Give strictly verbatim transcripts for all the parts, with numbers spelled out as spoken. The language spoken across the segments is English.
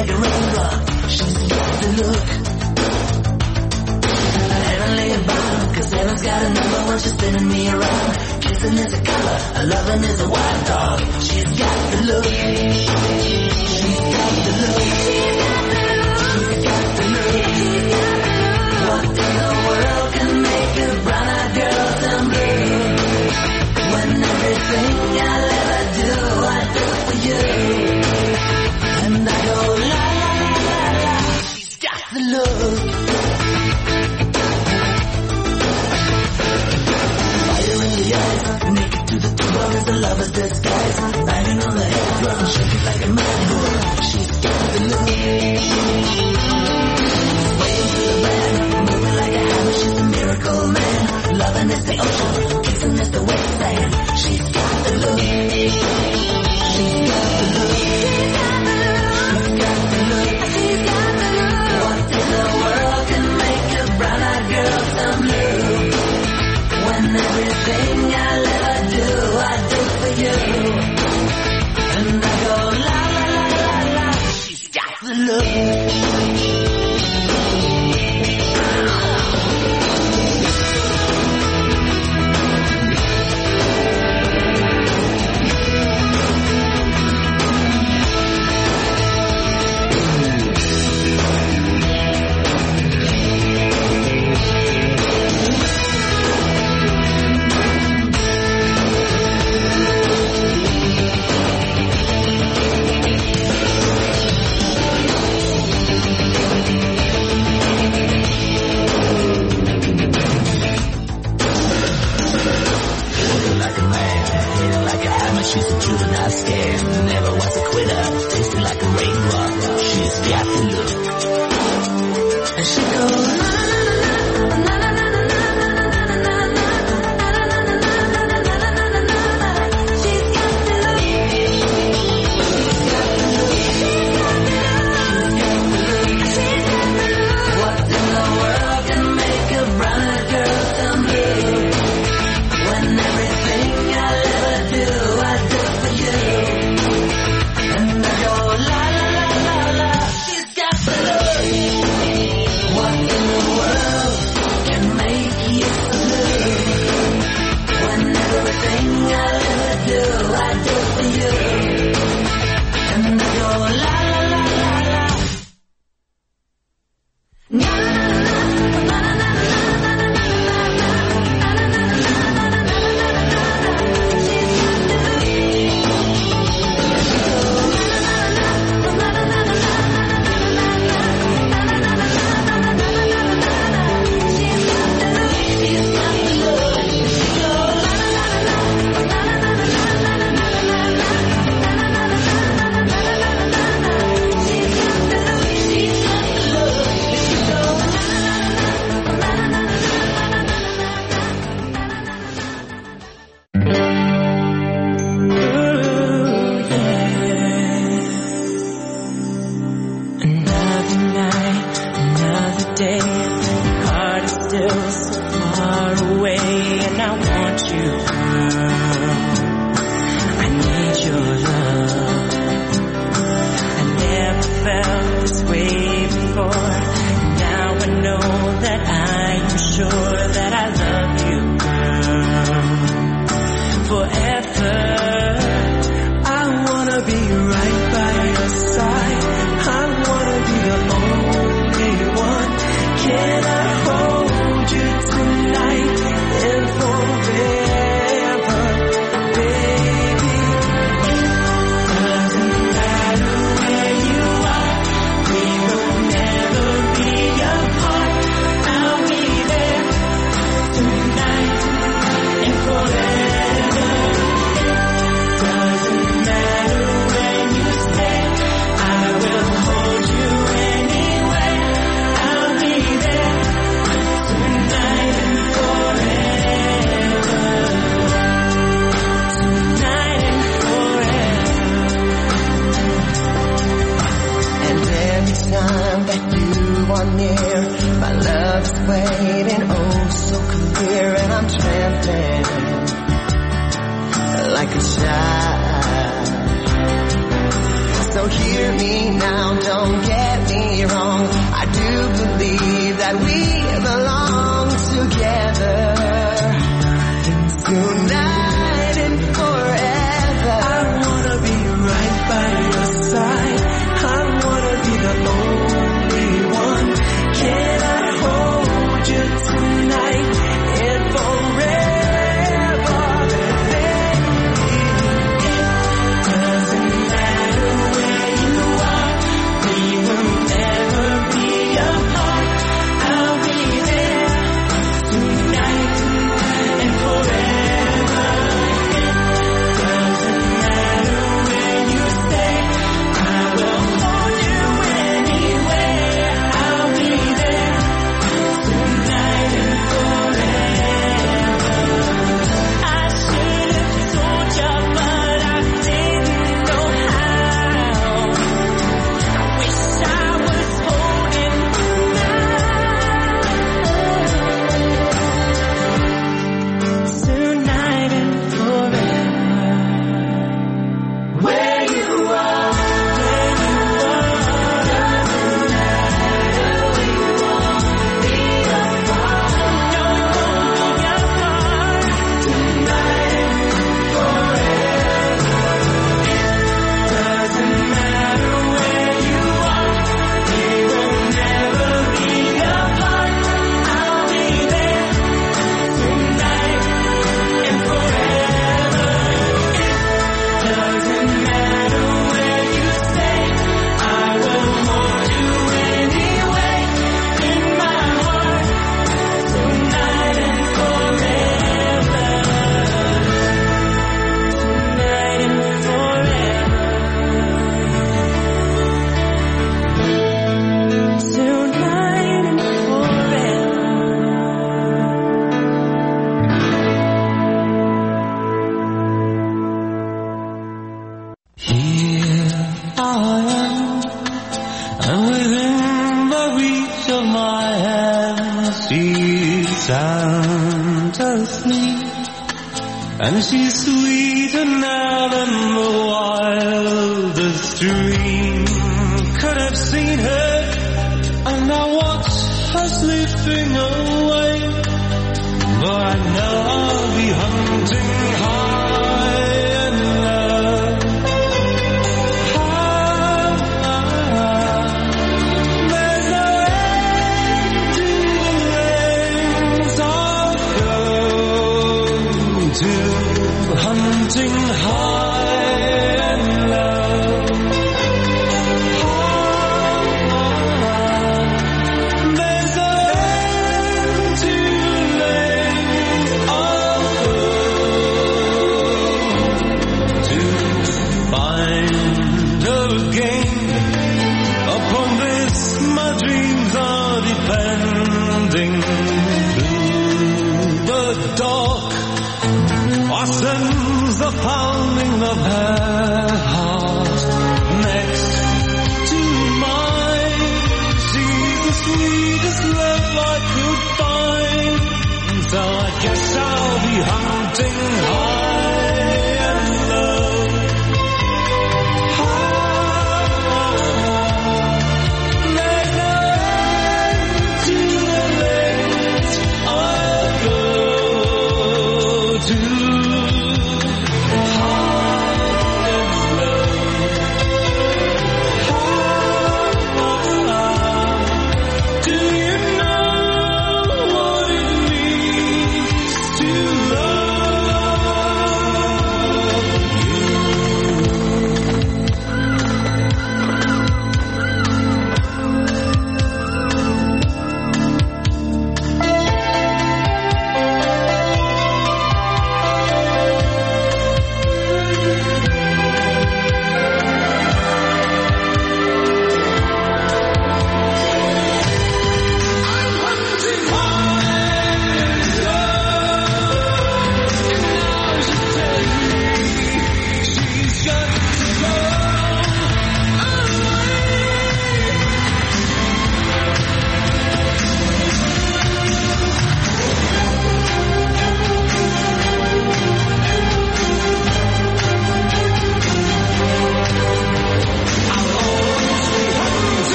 like a raindrop. She's got the look. Heavenly bound, cause heaven's got a number when she's spinning me around. Kissing is a color, a loving is a wild dog. She's got the look. She's got the look. She's got the look. What in the world can make a brown-eyed girl turn blue? When everything I'll ever do, I do for you. And I go la la la la la. She's got the look. Fire in the eyes, naked to the core is a lover's disguise. Banging on the head drum, shaking like a mad bull. She's got the look. Swaying to the band, moving like a hammer. She's a miracle man. Loving is the ocean, kissing is the wet sand. She's got the look. She's got the look. She's got the look. She's got the look. What in the world can make a brown-eyed girl turn blue? When everything I'll ever do, I do for you. And I go la la la la la. She's got the look. She's a juvenile scam, never was a quitter, tasting like a raindrop. She's got the look. And she goes na na na na na na na na na na na. She's got the look. She's got the look. She's got the look. What in the world can make a brown-eyed girl turn blue? When everything I'll ever do, I do for you. And I go la la la la la. She's got the look. What in the world can make you blue? When everything I'll ever do, I do for you. And I go la la la la la. Na na na na na na na. sound asleep, and she's sweeter now than the wildest dream could have seen her. And I watch her slipping away, but I know I'll be hunting high and low. There's no end to the lengths I'll go to, hunting high and low. There's no end to the lengths I'll go to find her again. Upon this my dreams are depending. Through the dark our sense the pounding of her heart next to mine. She's the sweetest love I could find, so I guess I'll be hunting high and low. There's no end to the lengths I'll go to. Do you know what it means to love?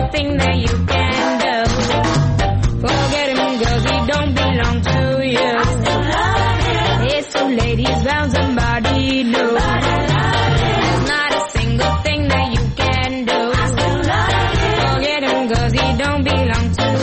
thing that you can do. Forget him, cause he don't belong to you. I still love him. It's too late, he's found somebody new. There's not a single thing that you can do. I still love him. Forget him, cause he don't belong to you.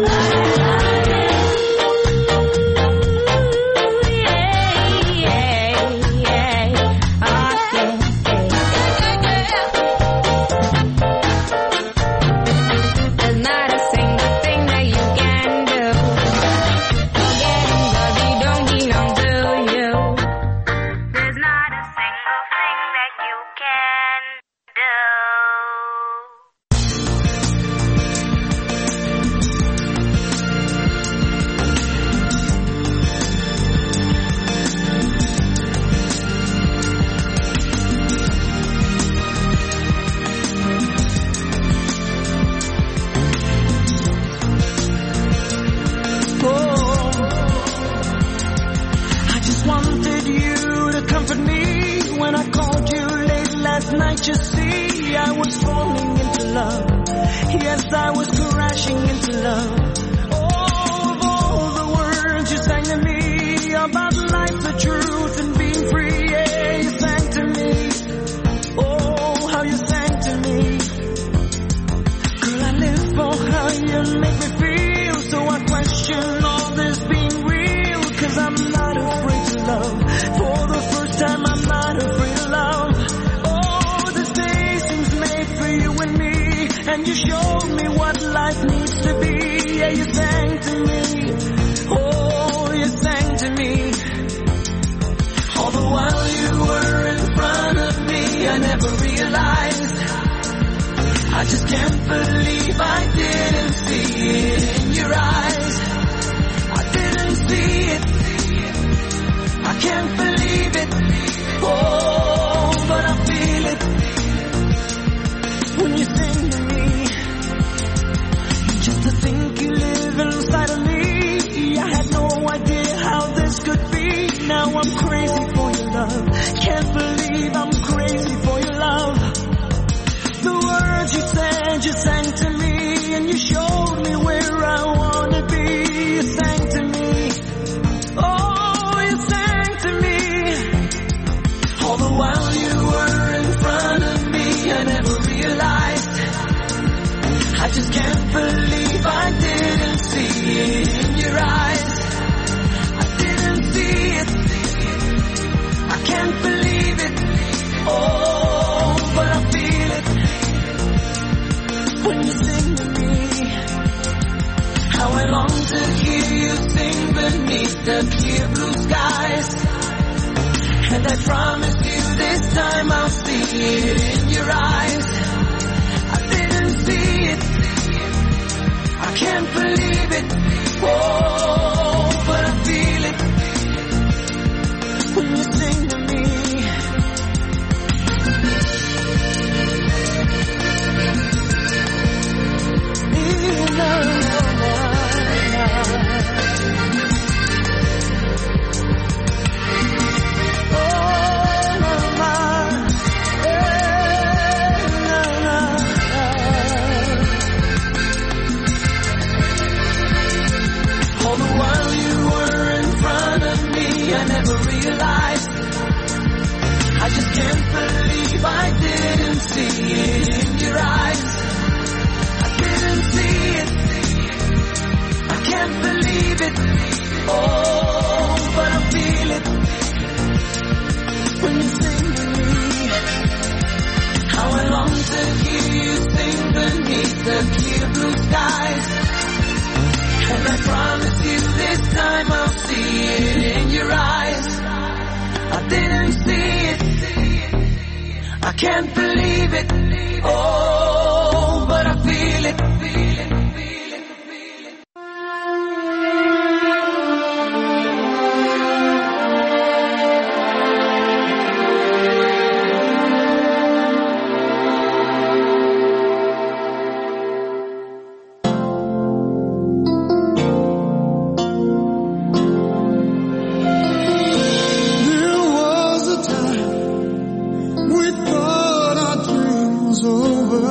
Night, you see, I was falling into love. Yes, I was crashing into love. Oh, of all the words you sang to me about life, the truth, and being free, yeah, you sang to me. Oh, how you sang to me. Girl, I live for how you make me feel. So I question all this being real, cause I'm not afraid to love. For the first time, I'm not afraid to love. And you showed me what life needs to be. Yeah, you sang to me. Oh, you sang to me. All the while you were in front of me, I never realized. I just can't believe I didn't see it in your eyes. I didn't see it. I can't believe it. Oh, but I feel it when you sing to me. Just to think you live inside of me, I had no idea how this could be. Now I'm crazy for your love. Can't believe I'm crazy for your love. The words you said, you sang to me, and you showed me where I want to be. You sang to me. Oh, you sang to me. All the while you were in front of me, I never realized. I just can't believe I didn't see it in your eyes. I didn't see it. I can't believe it. Oh, but I feel it when you sing to me. How I long to hear you sing beneath the clear blue skies. And I promise you this time I'll see it in your eyes. I didn't see it. I can't believe it. Oh, but I feel it when you sing to me. I never realized. I just can't believe I didn't see it in your eyes. I didn't see it. I can't believe it. Oh, but I feel it when you sing to me. How I long to hear you sing beneath the clear blue skies. And I promise you this time I'll see it in your eyes. I didn't see it. I can't believe it. Oh, but I feel it. Feel it, feel it, feel it. Over.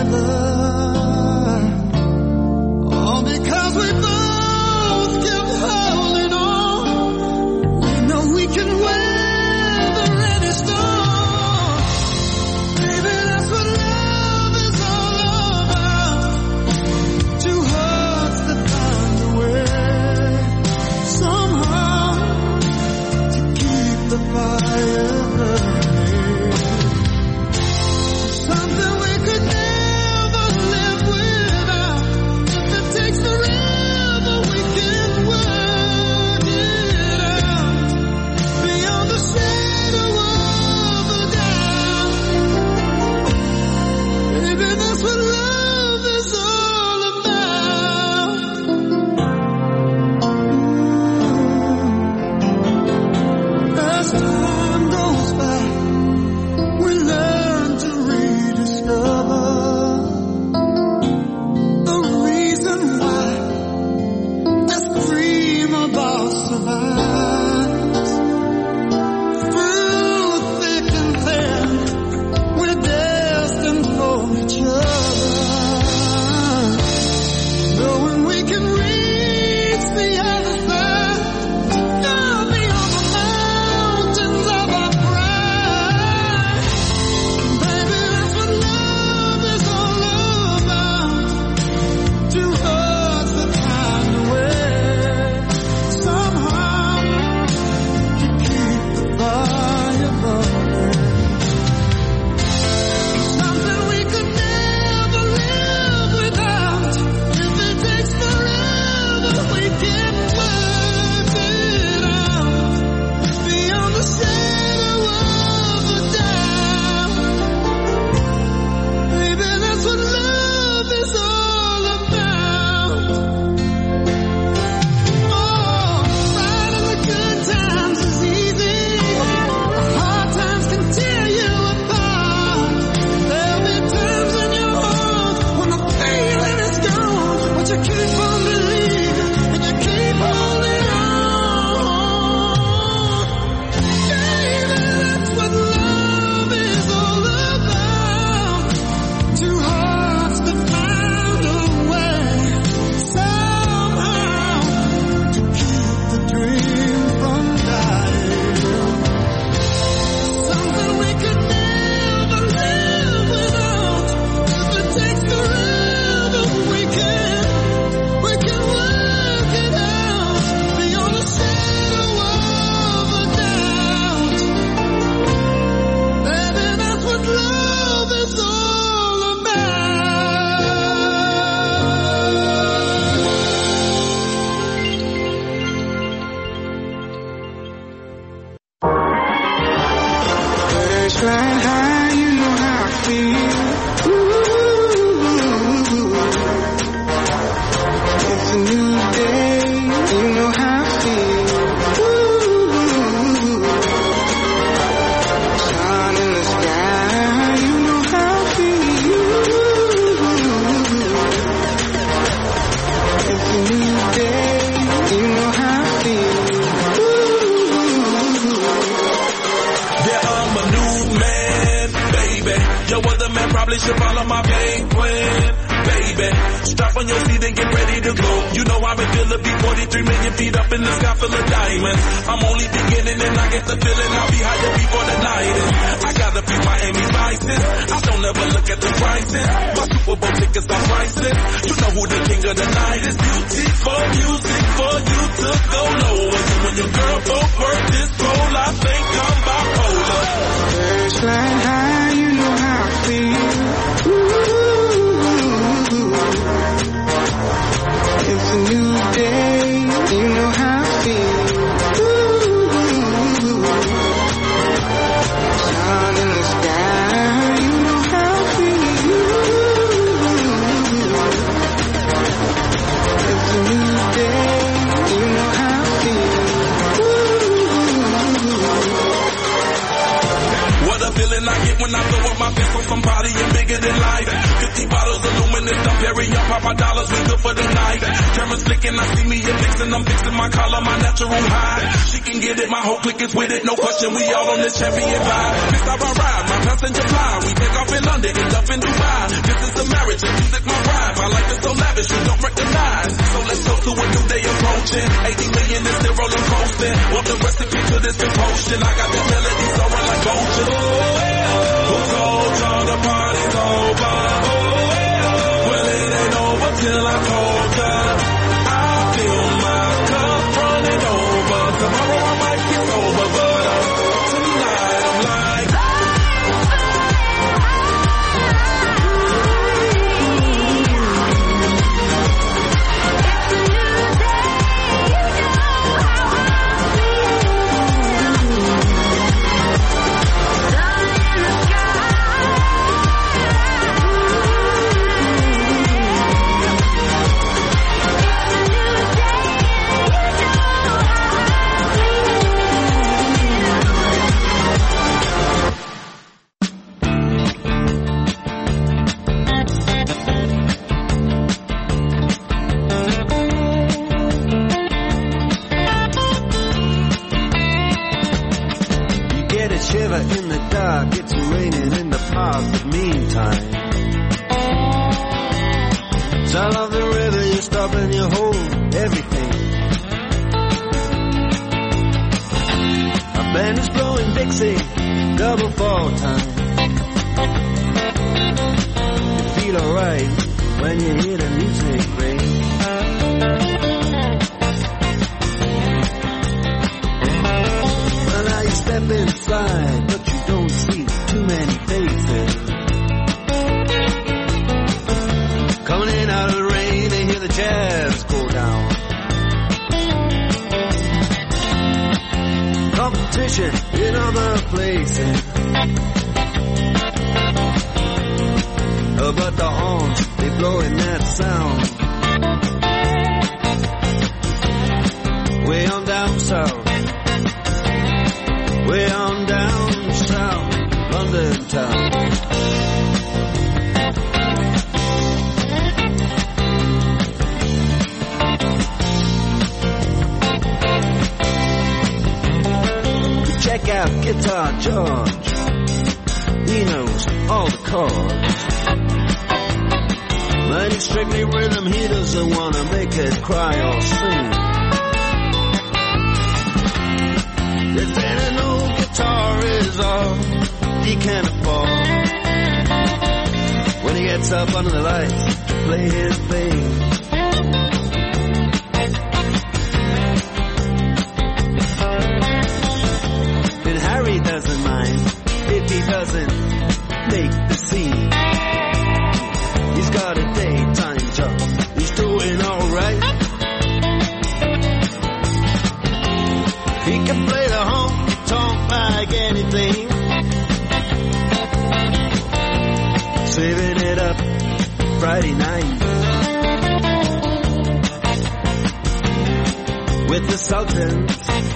Champion vibe, my passenger fly. We take off in London, end up in Dubai. This is America. motion. eighty million is still rolling coasting. Want the recipe to this devotion? I got the melody soaring like ocean. Oh, yeah. Who told y'all the party's over? Oh, yeah. Well, it ain't over till I told ya. I feel my cup running over. Tomorrow I might get over, but uh, tonight I'm like. In the dark, it's raining in the park, but meantime, sound of the river, you stop and you hold everything. A band is blowing Dixie, double fall time. You feel alright when you hear the music ring. Well, now you step inside, but you don't see too many faces. Coming in out of the rain, they hear the jazz go down. Competition in other places, oh, but the horns, they blowing that sound. Way on down south, way on down south, London town. We check out Guitar George, he knows all the chords. But it's strictly rhythm, he doesn't want to make it cry or sing. If any no guitar is all he can afford, when he gets up under the lights to play his thing. And Harry doesn't mind if he doesn't make the scene. He's got a daytime job, he's doing alright. He can play the honky-tonk like anything, saving it up Friday night with the Sultans,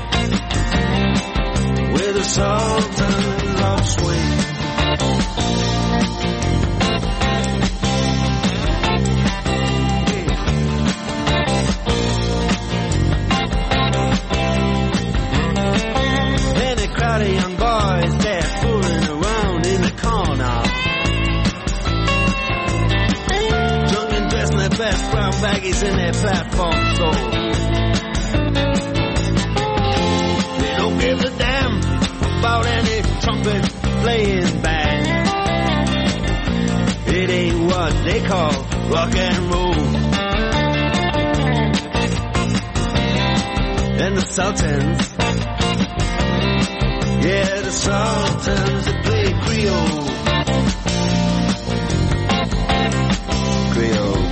with the Sultans of Swing. Crowd of young boys, they're fooling around in the corner, drunk and dressed in their best brown baggies in their platform soles. They don't give a damn about any trumpet playing band. It ain't what they call rock and roll. And the Sultans, yeah, the Sultans that play Creole. Creole.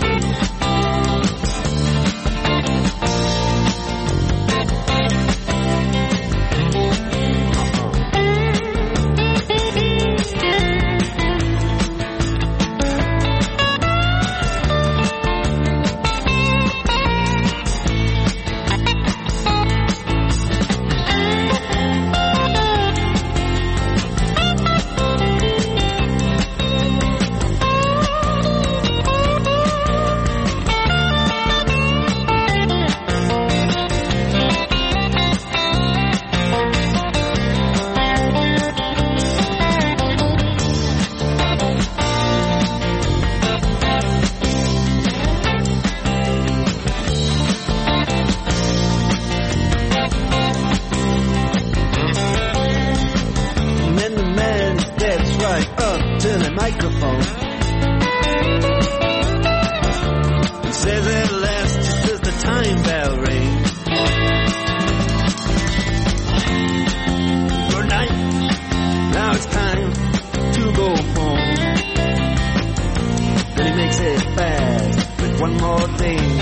it fast with one more thing.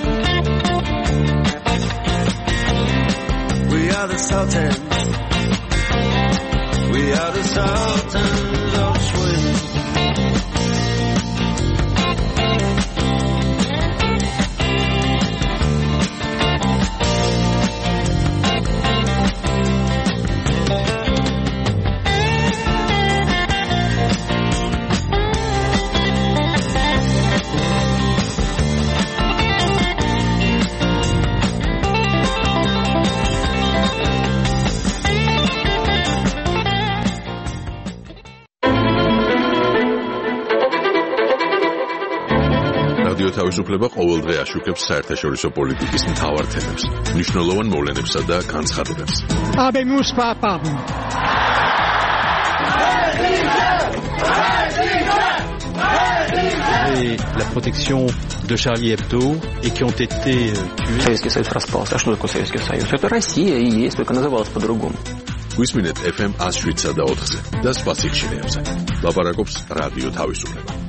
We are the Sultans. We are the Sultans of Swing. რადიო თავისუფლება ყოველდღე აშუქებს საერთაშორისო პოლიტიკის მთავარ თემებს, მნიშვნელოვან მოვლენებსა და განცხადებებს. Habemus papam. Et la protection de Charlie Hebdo et qui ont été tués. Советский Союз распался. А что такое Советский Союз? Это Россия и есть, только называлась по-другому. გვისმინეთ ეფ ემ one oh seven და ოთხზე და სხვა სიხშირეებზე. ლაპარაკობს რადიო თავისუფლება.